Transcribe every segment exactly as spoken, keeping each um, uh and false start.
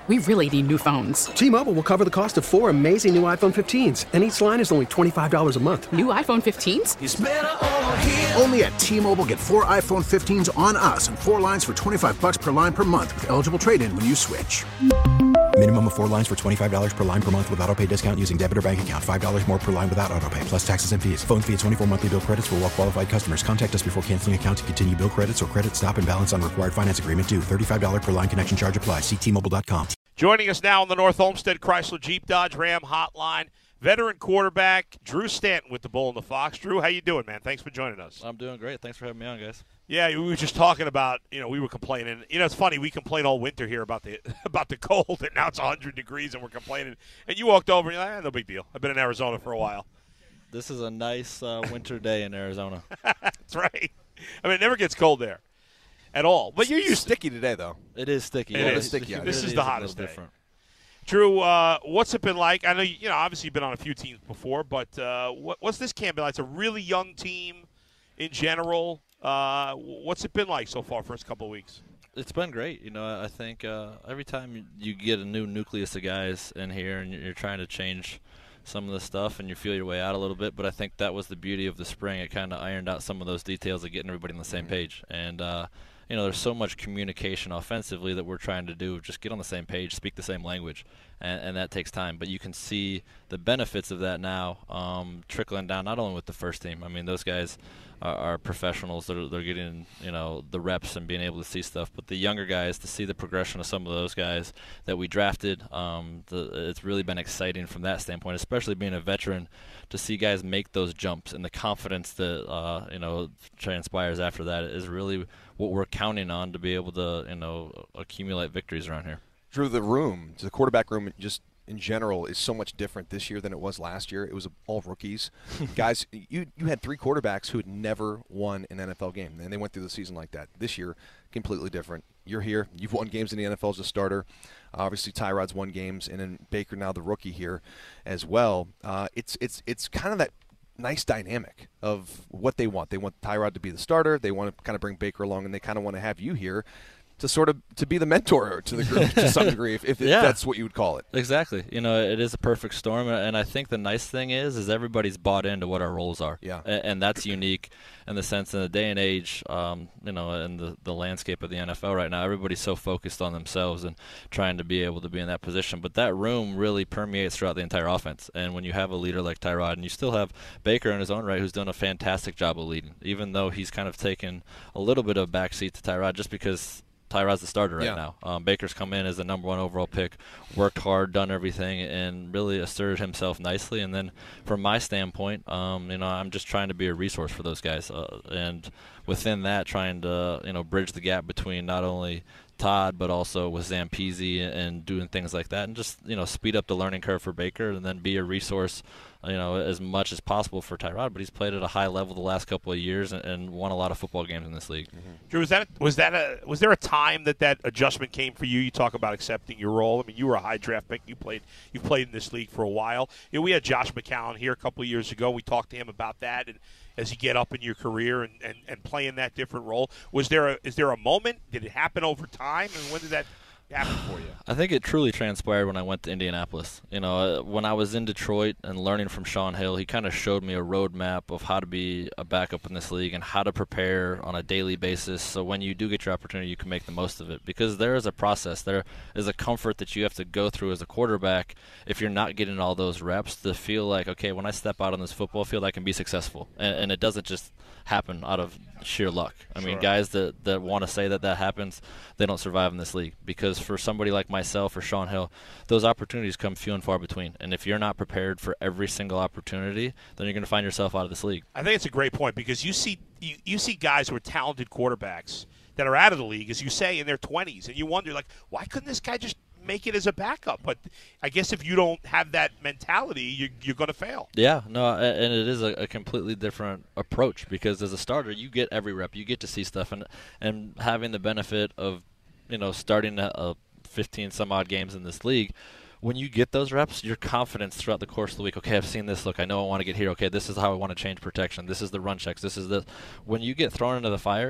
We really need new phones. T-Mobile will cover the cost of four amazing new iPhone fifteens, and each line is only twenty-five dollars a month. New iPhone fifteens? It's better over here. Only at T-Mobile, get four iPhone fifteens on us and four lines for twenty-five dollars per line per month with eligible trade-in when you switch. Minimum of four lines for twenty-five dollars per line per month with autopay discount using debit or bank account. five dollars more per line without autopay, plus taxes and fees. Phone fee at twenty-four monthly bill credits for well-qualified customers. Contact us before canceling account to continue bill credits or credit stop and balance on required finance agreement due. thirty-five dollars per line connection charge applies. See T Mobile dot com. Joining us now on the North Olmsted Chrysler Jeep Dodge Ram hotline, veteran quarterback Drew Stanton with the Bull and the Fox. Drew, how you doing, man? Thanks for joining us. I'm doing great. Thanks for having me on, guys. Yeah, we were just talking about, you know, we were complaining. You know, it's funny, we complain all winter here about the about the cold, and now it's one hundred degrees and we're complaining. And you walked over and you're like, eh, no big deal. I've been in Arizona for a while. This is a nice uh, winter day in Arizona. That's right. I mean, it never gets cold there at all. But you're used sticky today, though. It is sticky. It yeah, is. Sticky This, out. this It is the a hottest day. different. Drew, uh, what's it been like? I know, you, you know, obviously you've been on a few teams before, but uh, what, what's this camp been like? It's a really young team in general. Uh, what's it been like so far, first couple of weeks? It's been great. You know, I think uh, every time you get a new nucleus of guys in here and you're trying to change some of the stuff and you feel your way out a little bit, but I think that was the beauty of the spring. It kind of ironed out some of those details of getting everybody on the same page. And, uh, you know, there's so much communication offensively that we're trying to do. Just get on the same page, speak the same language, and, and that takes time. But you can see the benefits of that now um, trickling down, not only with the first team. I mean, those guys are, are professionals. They're, they're getting, you know, the reps and being able to see stuff. But the younger guys, to see the progression of some of those guys that we drafted, um, the, it's really been exciting from that standpoint, especially being a veteran, to see guys make those jumps and the confidence that, uh, you know, transpires after that is really what we're counting on to be able to, you know, accumulate victories around here. Drew, the room, the quarterback room just in general is so much different this year than it was last year. It was all rookies. Guys, you you had three quarterbacks who had never won an N F L game, and they went through the season like that. This year, completely different. You're here. You've won games in the N F L as a starter. Obviously, Tyrod's won games, and then Baker now the rookie here as well. Uh, it's it's it's kind of that nice dynamic of what they want. They want Tyrod to be the starter. They want to kind of bring Baker along, and they kind of want to have you here to sort of to be the mentor to the group to some degree, if, if yeah. that's what you would call it. Exactly. You know, it is a perfect storm, and I think the nice thing is is everybody's bought into what our roles are. Yeah. And, and that's unique in the sense in the day and age, um, you know, in the, the landscape of the N F L right now, everybody's so focused on themselves and trying to be able to be in that position. But that room really permeates throughout the entire offense. And when you have a leader like Tyrod, and you still have Baker in his own right, who's done a fantastic job of leading, even though he's kind of taken a little bit of a backseat to Tyrod just because Tyrod's the starter right yeah. now. Um, Baker's come in as the number one overall pick, worked hard, done everything, and really asserted himself nicely. And then from my standpoint, um, you know, I'm just trying to be a resource for those guys. Uh, and within that, trying to, you know, bridge the gap between not only Todd, but also with Zampese and doing things like that, and just, you know, speed up the learning curve for Baker and then be a resource, you know, as much as possible for Tyrod. But he's played at a high level the last couple of years and, and won a lot of football games in this league. Mm-hmm. Drew, was that was that a was there a time that that adjustment came for you? You talk about accepting your role. I mean, you were a high draft pick. You played you played in this league for a while. You know, we had Josh McCown here a couple of years ago. We talked to him about that, and as you get up in your career and, and, and play in that different role, was there a is there a moment? Did it happen over time, and when did that happen for you? I think it truly transpired when I went to Indianapolis. You know, when I was in Detroit and learning from Sean Hill, he kind of showed me a roadmap of how to be a backup in this league and how to prepare on a daily basis so when you do get your opportunity, you can make the most of it. Because there is a process. There is a comfort that you have to go through as a quarterback if you're not getting all those reps to feel like, okay, when I step out on this football field, I can be successful. And, and it doesn't just happen out of sheer luck. I Sure. mean, guys that, that want to say that that happens, they don't survive in this league. Because for somebody like myself or Sean Hill, those opportunities come few and far between. And if you're not prepared for every single opportunity, then you're going to find yourself out of this league. I think it's a great point because you see you, you see guys who are talented quarterbacks that are out of the league, as you say, in their twenties, and you wonder, like, why couldn't this guy just make it as a backup? But I guess if you don't have that mentality, you, you're going to fail. Yeah, no, and it is a, a completely different approach because as a starter, you get every rep, you get to see stuff, and and having the benefit of, you know, starting a, a fifteen some odd games in this league. When you get those reps, your confidence throughout the course of the week, okay, I've seen this, look, I know I want to get here, okay, this is how I want to change protection, this is the run checks, this is the – when you get thrown into the fire,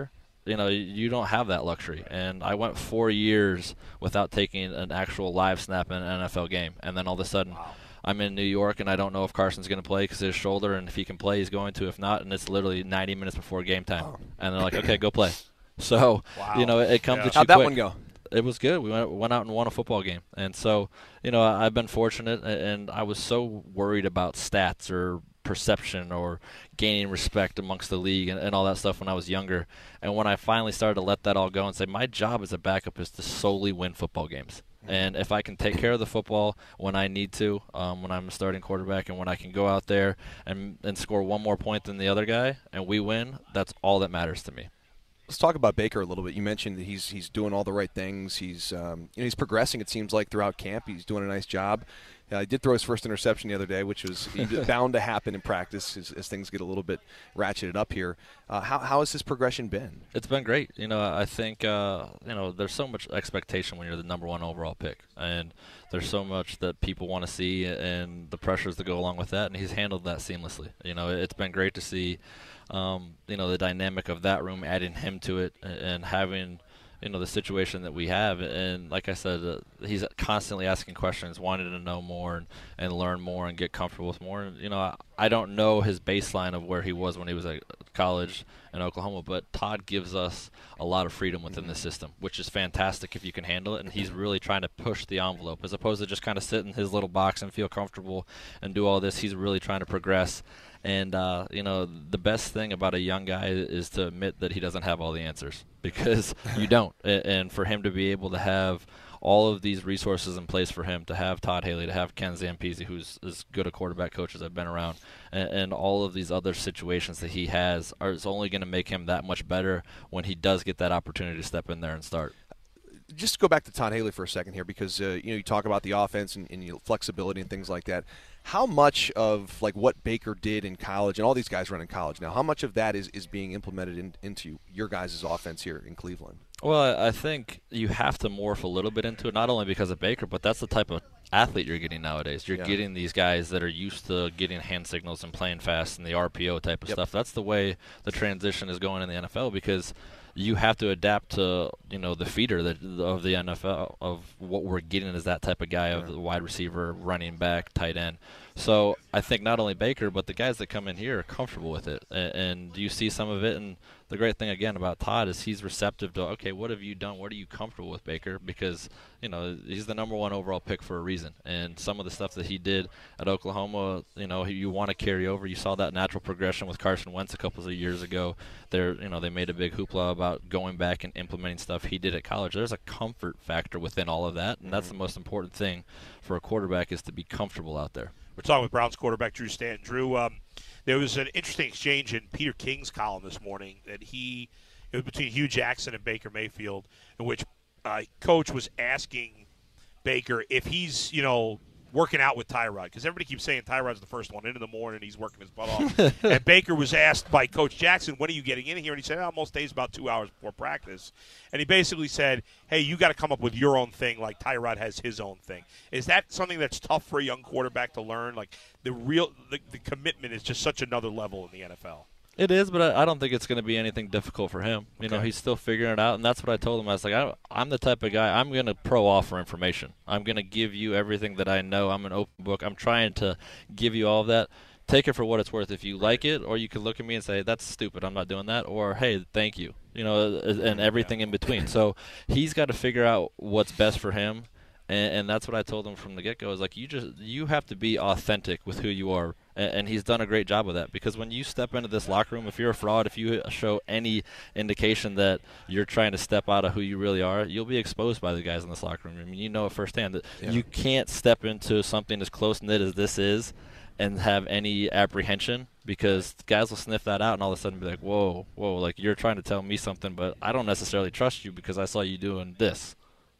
you know, you don't have that luxury. And I went four years without taking an actual live snap in an N F L game, and then all of a sudden wow. I'm in New York, and I don't know if Carson's going to play because of his shoulder, and if he can play, he's going to. If not, and it's literally ninety minutes before game time. Oh. And they're like, okay, go play. So, wow. you know, it, it comes yeah. at you How'd that quick. one go? It was good. We went went out and won a football game. And so, you know, I've been fortunate, and I was so worried about stats or perception or gaining respect amongst the league and, and all that stuff when I was younger. And when I finally started to let that all go and say, my job as a backup is to solely win football games. And if I can take care of the football when I need to, um, when I'm a starting quarterback, and when I can go out there and, and score one more point than the other guy and we win, that's all that matters to me. Let's talk about Baker a little bit. You mentioned that he's he's doing all the right things. He's um, you know he's progressing. It seems like throughout camp, he's doing a nice job. Uh, he did throw his first interception the other day, which was bound to happen in practice as, as things get a little bit ratcheted up here. Uh, how how has his progression been? It's been great. You know, I think uh, you know there's so much expectation when you're the number one overall pick, and there's so much that people want to see and the pressures that go along with that. And he's handled that seamlessly. You know, it's been great to see. Um, you know, the dynamic of that room, adding him to it, and having, you know, the situation that we have. And like I said, uh, he's constantly asking questions, wanting to know more and, and learn more and get comfortable with more. And, you know, I, I don't know his baseline of where he was when he was at college in Oklahoma, but Todd gives us a lot of freedom within the system, which is fantastic if you can handle it. And he's really trying to push the envelope as opposed to just kind of sit in his little box and feel comfortable and do all this. He's really trying to progress. And, uh, you know, the best thing about a young guy is to admit that he doesn't have all the answers, because you don't. And for him to be able to have all of these resources in place for him, to have Todd Haley, to have Ken Zampese, who's as good a quarterback coach as I've been around, and, and all of these other situations that he has, are is only going to make him that much better when he does get that opportunity to step in there and start. Just go back to Todd Haley for a second here, because uh, you know you talk about the offense and, and you know, flexibility and things like that. How much of like what Baker did in college, and all these guys run in college now, how much of that is, is being implemented in, into your guys' offense here in Cleveland? Well, I think you have to morph a little bit into it, not only because of Baker, but that's the type of athlete you're getting nowadays. You're yeah. getting these guys that are used to getting hand signals and playing fast and the R P O type of yep. stuff. That's the way the transition is going in the N F L, because you have to adapt to, you know, the feeder that, of the N F L, of what we're getting as that type of guy, of the wide receiver, running back, tight end. So I think not only Baker, but the guys that come in here are comfortable with it. And, and you see some of it. And the great thing, again, about Todd is he's receptive to, okay, what have you done? What are you comfortable with, Baker? Because, you know, he's the number one overall pick for a reason. And some of the stuff that he did at Oklahoma, you know, you want to carry over. You saw that natural progression with Carson Wentz a couple of years ago. They're, you know, they made a big hoopla about going back and implementing stuff he did at college. There's a comfort factor within all of that, and that's the most important thing for a quarterback, is to be comfortable out there. We're talking with Browns quarterback Drew Stanton. Drew, um, there was an interesting exchange in Peter King's column this morning that he it was between Hugh Jackson and Baker Mayfield, in which uh, Coach was asking Baker if he's, you know, working out with Tyrod, because everybody keeps saying Tyrod's the first one in in the morning, he's working his butt off. And Baker was asked by Coach Jackson, when are you getting in here? And he said, oh, most days about two hours before practice. And he basically said, hey, you got to come up with your own thing like Tyrod has his own thing. Is that something that's tough for a young quarterback to learn? Like the real the, the commitment is just such another level in the N F L. It is, but I, I don't think it's going to be anything difficult for him. You okay. know, he's still figuring it out, and that's what I told him. I was like, I, I'm the type of guy, I'm going to pro offer information. I'm going to give you everything that I know. I'm an open book. I'm trying to give you all of that. Take it for what it's worth. If you like it, or you can look at me and say, that's stupid, I'm not doing that, or, hey, thank you, you know, and everything in between. So he's got to figure out what's best for him, and, and that's what I told him from the get-go. Is like, you just you have to be authentic with who you are. And he's done a great job of that, because when you step into this locker room, if you're a fraud, if you show any indication that you're trying to step out of who you really are, you'll be exposed by the guys in this locker room. I mean, you know it firsthand that yeah. you can't step into something as close-knit as this is and have any apprehension, because guys will sniff that out and all of a sudden be like, whoa, whoa, like you're trying to tell me something, but I don't necessarily trust you because I saw you doing this.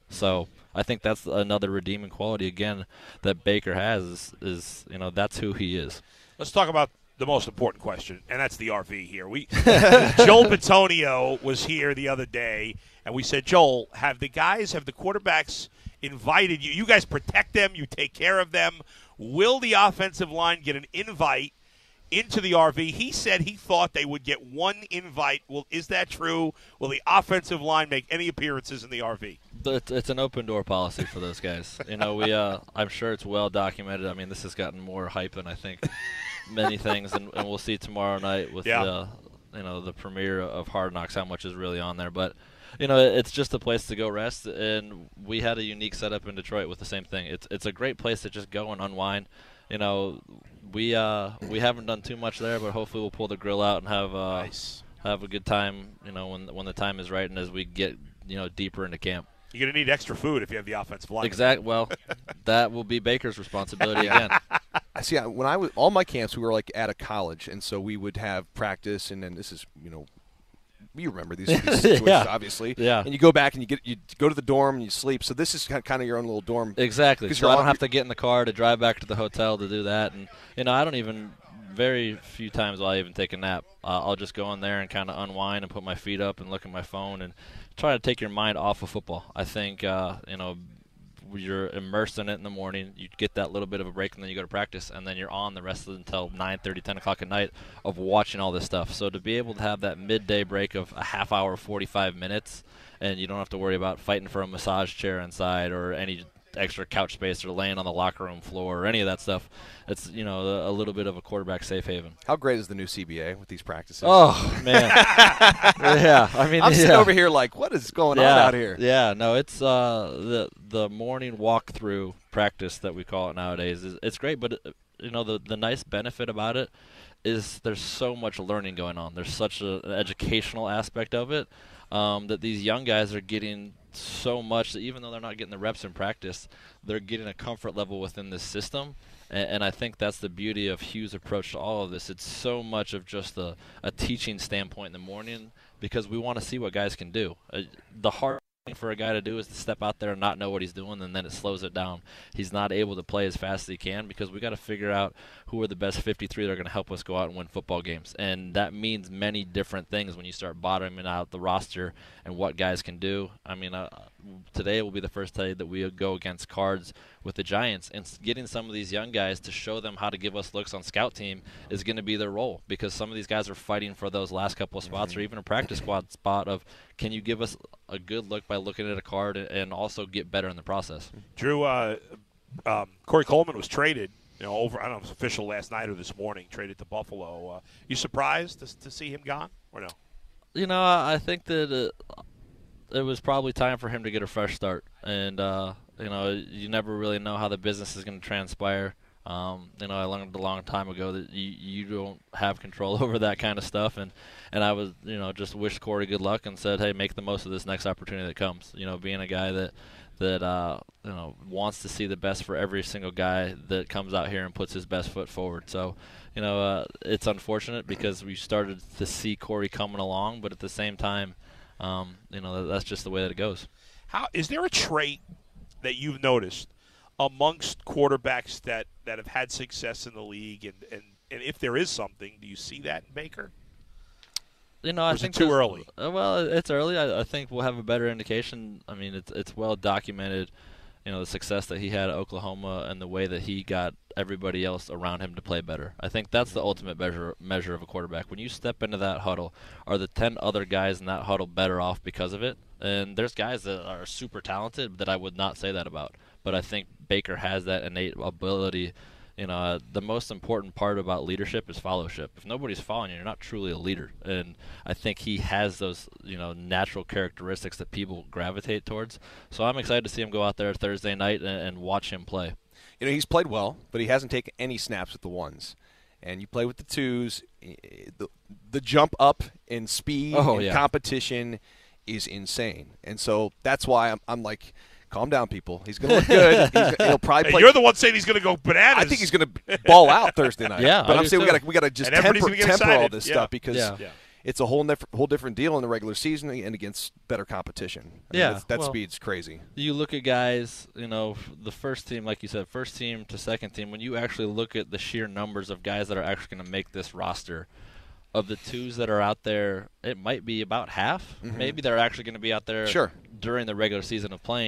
So I think that's another redeeming quality, again, that Baker has is, is, you know, that's who he is. Let's talk about the most important question, and that's the R V here. We Joel Bitonio was here the other day, and we said, Joel, have the guys, have the quarterbacks invited you? You guys protect them. You take care of them. Will the offensive line get an invite into the R V. He said he thought they would get one invite. Well, is that true? Will the offensive line make any appearances in the R V? It's, it's an open door policy for those guys. You know, we. Uh, I'm sure it's well documented. I mean, this has gotten more hype than I think many things, and, and we'll see tomorrow night with yeah. the, you know, the premiere of Hard Knocks how much is really on there. But you know, it's just a place to go rest, and we had a unique setup in Detroit with the same thing. It's it's a great place to just go and unwind. You know, we uh, we haven't done too much there, but hopefully we'll pull the grill out and have uh, nice. have a good time. You know, when when the time is right, and as we get you know deeper into camp. You're going to need extra food if you have the offensive line. Exactly. Well, that will be Baker's responsibility again. I see. When I was all my camps, we were like at a college, and so we would have practice, and then this is you know. You remember these, these situations, yeah. obviously. Yeah. And you go back and you get you go to the dorm and you sleep. So this is kind of your own little dorm. Exactly. So I don't have to get in the car to drive back to the hotel to do that. And you know, I don't even very few times will I even take a nap. Uh, I'll just go in there and kind of unwind and put my feet up and look at my phone and try to take your mind off of football. I think uh, you know. You're immersed in it in the morning. You get that little bit of a break, and then you go to practice, and then you're on the rest of it until nine thirty, ten o'clock at night of watching all this stuff. So to be able to have that midday break of a half hour, forty-five minutes, and you don't have to worry about fighting for a massage chair inside or any extra couch space or laying on the locker room floor or any of that stuff. It's, you know, a, a little bit of a quarterback safe haven. How great is the new C B A with these practices? Oh, man. yeah. I mean, I'm yeah. sitting over here like, what is going yeah. on out here? Yeah. No, it's uh, the the morning walk-through practice that we call it nowadays. Is, it's great, but, uh, you know, the, the nice benefit about it is there's so much learning going on. There's such a, an educational aspect of it um, that these young guys are getting so much that even though they're not getting the reps in practice, they're getting a comfort level within this system. And, and I think that's the beauty of Hugh's approach to all of this. It's so much of just a, a teaching standpoint in the morning because we want to see what guys can do. Uh, the hard thing for a guy to do is to step out there and not know what he's doing, and then it slows it down. He's not able to play as fast as he can because we got to figure out who are the best fifty-three that are going to help us go out and win football games. And that means many different things when you start bottoming out the roster and what guys can do. I mean, uh, today will be the first day that we go against Cards with the Giants, and getting some of these young guys to show them how to give us looks on scout team is going to be their role because some of these guys are fighting for those last couple of spots or even a practice squad spot of can you give us a good look by looking at a card and also get better in the process. Drew, uh, um, Corey Coleman was traded, you know, over, I don't know if it was official last night or this morning, traded to Buffalo. Uh, you surprised to, to see him gone or no? You know, I think that uh, it was probably time for him to get a fresh start. And, uh, you know, you never really know how the business is going to transpire. Um, you know, I learned a long time ago that you, you don't have control over that kind of stuff. And, and I was, you know, just wished Corey good luck and said, hey, make the most of this next opportunity that comes. You know, being a guy that, that uh, you know, wants to see the best for every single guy that comes out here and puts his best foot forward. So, you know, uh, it's unfortunate because we started to see Corey coming along, but at the same time, um, you know, that's just the way that it goes. How is there a trait that you've noticed amongst quarterbacks that, that have had success in the league, and, and, and if there is something, do you see that in Baker? You know, or I is think it too early. Uh, well, it's early. I, I think we'll have a better indication. I mean, it's it's well documented. You know, the success that he had at Oklahoma and the way that he got everybody else around him to play better. I think that's the ultimate measure measure of a quarterback. When you step into that huddle, are the ten other guys in that huddle better off because of it? And there's guys that are super talented that I would not say that about. But I think Baker has that innate ability. You know, uh, the most important part about leadership is followership. If nobody's following you, you're not truly a leader. And I think he has those, you know, natural characteristics that people gravitate towards. So I'm excited to see him go out there Thursday night and, and watch him play. You know, he's played well, but he hasn't taken any snaps with the ones. And you play with the twos. The, the jump up in speed oh, and yeah. competition is insane. And so that's why I'm, I'm like – calm down, people. He's going to look good. He's, he'll probably play. Hey, you're the one saying he's going to go bananas. I think he's going to ball out Thursday night. Yeah, but I I'm do saying too. we got to we got to just And everybody's temper, gonna get temper all excited. this Yeah. stuff because Yeah. Yeah. it's a whole nef- whole different deal in the regular season and against better competition. I mean, Yeah, that's, that well, speed's crazy. You look at guys, you know, the first team, like you said, first team to second team, when you actually look at the sheer numbers of guys that are actually going to make this roster, of the twos that are out there, it might be about half. Mm-hmm. Maybe they're actually going to be out there Sure. during the regular season of playing,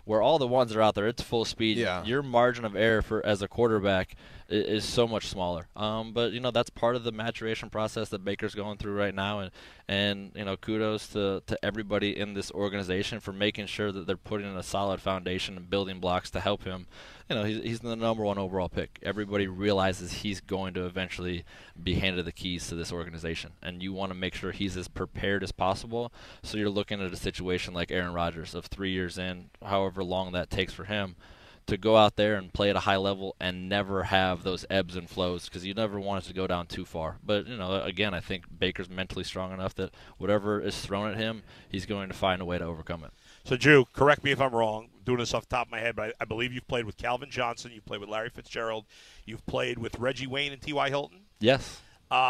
where all the ones are out there, it's full speed. Yeah. Your margin of error for as a quarterback is, is so much smaller. Um, but, you know, that's part of the maturation process that Baker's going through right now. And, and you know, kudos to, to everybody in this organization for making sure that they're putting in a solid foundation and building blocks to help him. You know, he's, he's the number one overall pick. Everybody realizes he's going to eventually be handed the keys to this organization. And you want to make sure he's as prepared as possible. So you're looking at a situation like Aaron Rodgers of three years in, however long that takes for him, to go out there and play at a high level and never have those ebbs and flows, because you never want it to go down too far. But, you know, again, I think Baker's mentally strong enough that whatever is thrown at him, he's going to find a way to overcome it. So, Drew, correct me if I'm wrong. I'm doing this off the top of my head, but I, I believe you've played with Calvin Johnson. You've played with Larry Fitzgerald. You've played with Reggie Wayne and T Y. Hilton. Yes.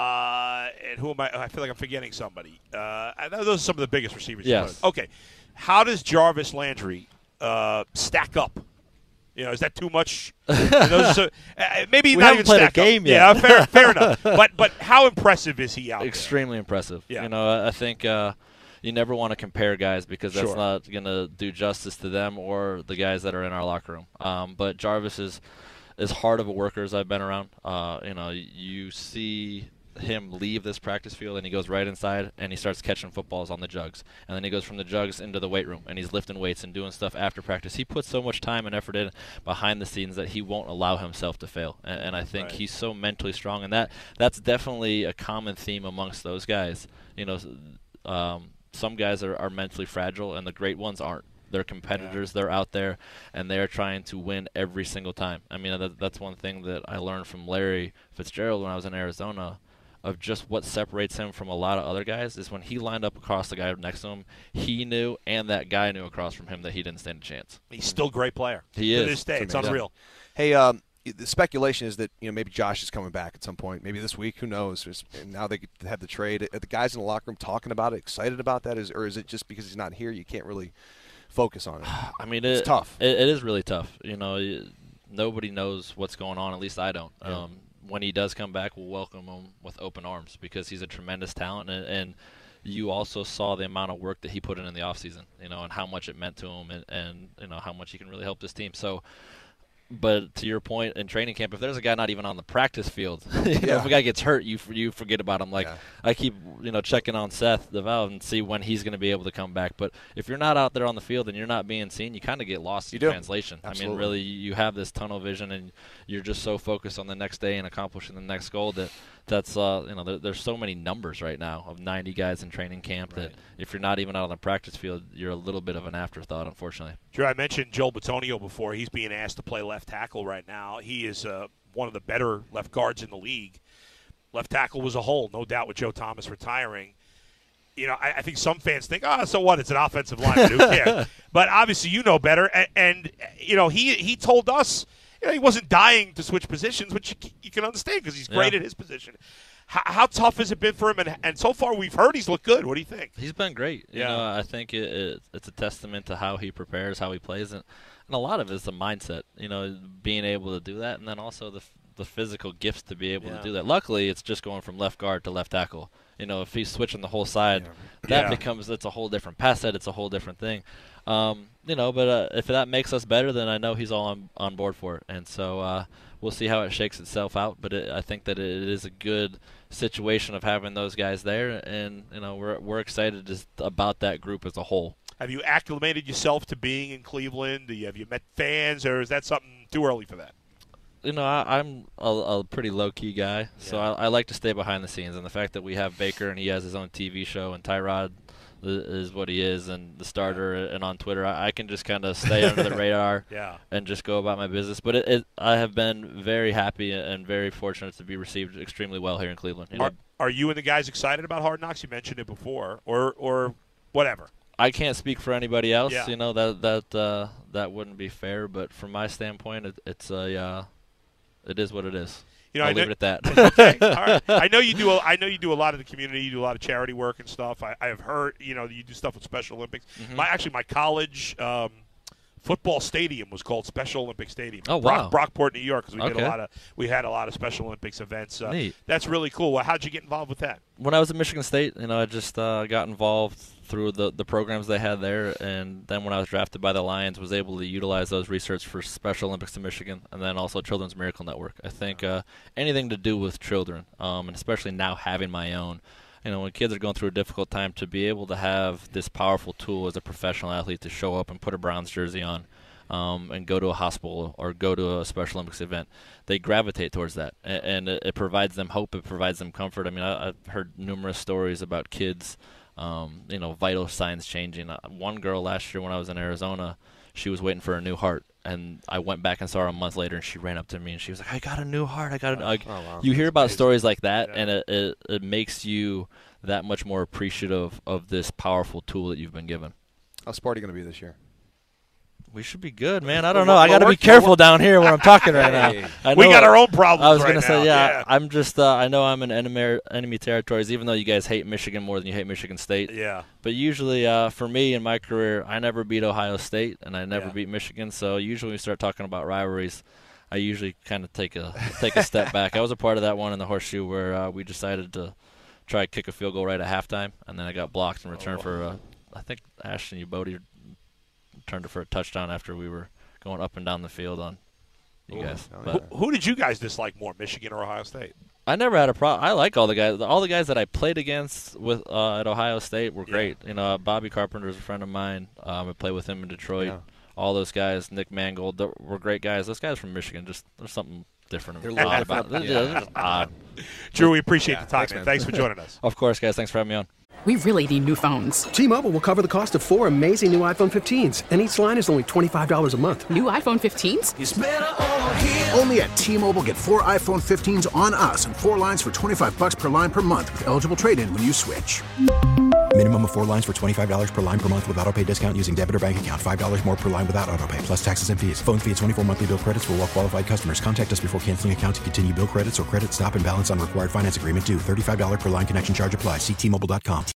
Uh, and who am I? I feel like I'm forgetting somebody. Uh, I know those are some of the biggest receivers. Yes. Okay. How does Jarvis Landry uh, stack up? You know, is that too much? those, uh, maybe we not haven't even played stack a game up. yet. Yeah, fair, fair enough. But but how impressive is he out Extremely there? impressive. Yeah. You know, I think uh, you never want to compare guys because that's Sure. not going to do justice to them or the guys that are in our locker room. Um, but Jarvis is as hard of a worker as I've been around. Uh, you know, you see him leave this practice field and he goes right inside and he starts catching footballs on the jugs, and then he goes from the jugs into the weight room and he's lifting weights and doing stuff after practice. He puts so much time and effort in behind the scenes that he won't allow himself to fail, and, and I think Right. he's so mentally strong, and that that's definitely a common theme amongst those guys. You know, um, some guys are, are mentally fragile and the great ones aren't. They're competitors. Yeah. They're out there, and they're trying to win every single time. I mean, that, that's one thing that I learned from Larry Fitzgerald when I was in Arizona, of just what separates him from a lot of other guys is when he lined up across the guy next to him, he knew and that guy knew across from him that he didn't stand a chance. He's still a great player. He to is. To this day, It's it's unreal. Hey, um, the speculation is that, you know, maybe Josh is coming back at some point, maybe this week. Who knows? Just, and now they have the trade. Are the guys in the locker room talking about it, excited about that, is, or is it just because he's not here you can't really focus on it? I mean, it's it, tough. It, it is really tough. You know, nobody knows what's going on. At least I don't. Yeah. Um, when he does come back, we'll welcome him with open arms because he's a tremendous talent, and, and you also saw the amount of work that he put in in the offseason, you know, and how much it meant to him, and, and you know how much he can really help this team. So, but to your point, in training camp, if there's a guy not even on the practice field, you yeah. know, if a guy gets hurt, you you forget about him. Like yeah. I keep, you know, checking on Seth DeVal and see when he's going to be able to come back. But if you're not out there on the field and you're not being seen, you kind of get lost you in do. translation. Absolutely. I mean, really, you have this tunnel vision and you're just so focused on the next day and accomplishing the next goal that that's uh, you know, there, there's so many numbers right now of ninety guys in training camp right. that if you're not even out on the practice field, you're a little bit of an afterthought, unfortunately. Drew, I mentioned Joel Bitonio before. He's being asked to play left tackle right now. He is uh, one of the better left guards in the league. Left tackle was a hole, no doubt, with Joe Thomas retiring. You know, I, I think some fans think, oh, so what? It's an offensive lineman. Who cares? But obviously you know better. And, and you know, he he told us, you know, he wasn't dying to switch positions, which you, you can understand because he's great yeah. at his position. How, how tough has it been for him? And, and so far we've heard he's looked good. What do you think? He's been great. You yeah. know, I think it, it, it's a testament to how he prepares, how he plays, and, and a lot of it is the mindset, you know, being able to do that, and then also the the physical gifts to be able yeah. to do that. Luckily, it's just going from left guard to left tackle. You know, if he's switching the whole side, Yeah. that Yeah. becomes it's a whole different pass set. It's a whole different thing. Um, you know, but uh, if that makes us better, then I know he's all on, on board for it. And so uh, we'll see how it shakes itself out. But it, I think that it is a good situation of having those guys there, and you know, we're we're excited just about that group as a whole. Have you acclimated yourself to being in Cleveland? Do you, have you met fans, or is that something too early for that? You know, I, I'm a, a pretty low-key guy, so Yeah. I, I like to stay behind the scenes. And the fact that we have Baker and he has his own T V show, and Tyrod is what he is, and the starter, and on Twitter, I, I can just kind of stay under the radar Yeah. and just go about my business. But it, it, I have been very happy and very fortunate to be received extremely well here in Cleveland. You know, Are, are you and the guys excited about Hard Knocks? You mentioned it before, or or whatever. I can't speak for anybody else. Yeah. You know, that that uh, that wouldn't be fair. But from my standpoint, it, it's a uh, it is what it is. You know, I'll I know, leave it at that. okay, all right. I know you do. A, I know you do a lot of the community. You do a lot of charity work and stuff. I, I have heard. You know, you do stuff with Special Olympics. Mhm. My actually, my college um, football stadium was called Special Olympic Stadium. Oh, wow. Brock, Brockport, New York, because we Okay. did a lot of we had a lot of Special Olympics events. Uh, Neat. That's really cool. Well, how'd you get involved with that? When I was at Michigan State, you know, I just uh, got involved through the, the programs they had there, and then when I was drafted by the Lions, was able to utilize those research for Special Olympics in Michigan, and then also Children's Miracle Network. I think uh, anything to do with children, um, and especially now having my own, you know, when kids are going through a difficult time, to be able to have this powerful tool as a professional athlete to show up and put a Browns jersey on, Um, and go to a hospital or go to a Special Olympics event, they gravitate towards that, and, and it, it provides them hope. It provides them comfort. I mean, I, I've heard numerous stories about kids, um, you know, vital signs changing. Uh, one girl last year when I was in Arizona, she was waiting for a new heart, and I went back and saw her a month later, and she ran up to me and she was like, "I got a new heart. I got a." Like, oh, wow. You hear That's about amazing. stories like that, Yeah. and it, it it makes you that much more appreciative of this powerful tool that you've been given. How's Sparty going to be this year? We should be good, man. I don't We'll- know. I we'll got to be work- careful down here where I'm talking right Hey. now. I We know- got our own problems I was right gonna say, now. yeah, Yeah. I'm just. Uh, I know I'm in enemy enemy territories, even though you guys hate Michigan more than you hate Michigan State. Yeah. But usually, uh, for me in my career, I never beat Ohio State and I never Yeah. beat Michigan. So usually, when we start talking about rivalries, I usually kind of take a take a step back. I was a part of that one in the Horseshoe where uh, we decided to try to kick a field goal right at halftime, and then I got blocked in return Oh. for uh, I think Ashton Ubodi turned it for a touchdown after we were going up and down the field on you Ooh. guys. Oh, But Who, who did you guys dislike more, Michigan or Ohio State? I never had a problem. I like all the guys. All the guys that I played against with uh, at Ohio State were Yeah. great. You know, Bobby Carpenter is a friend of mine. Um, I played with him in Detroit. Yeah. All those guys, Nick Mangold, they were great guys. Those guys from Michigan, just there's something different They're a little odd different about up- it. yeah. Yeah, they're just odd. Drew, we appreciate Yeah, the time, thanks, man. man. Thanks for joining us. Of course, guys. Thanks for having me on. We really need new phones. T-Mobile will cover the cost of four amazing new iPhone fifteens, and each line is only twenty-five dollars a month. New iPhone fifteens? Only at T-Mobile, get four iPhone fifteens on us and four lines for twenty-five bucks per line per month with eligible trade-in when you switch. Minimum of four lines for twenty-five dollars per line per month with autopay discount using debit or bank account. five dollars more per line without autopay, plus taxes and fees. Phone fee at twenty-four monthly bill credits for well-qualified customers. Contact us before canceling account to continue bill credits or credit stop and balance on required finance agreement due. thirty-five dollars per line connection charge applies. See T Mobile dot com.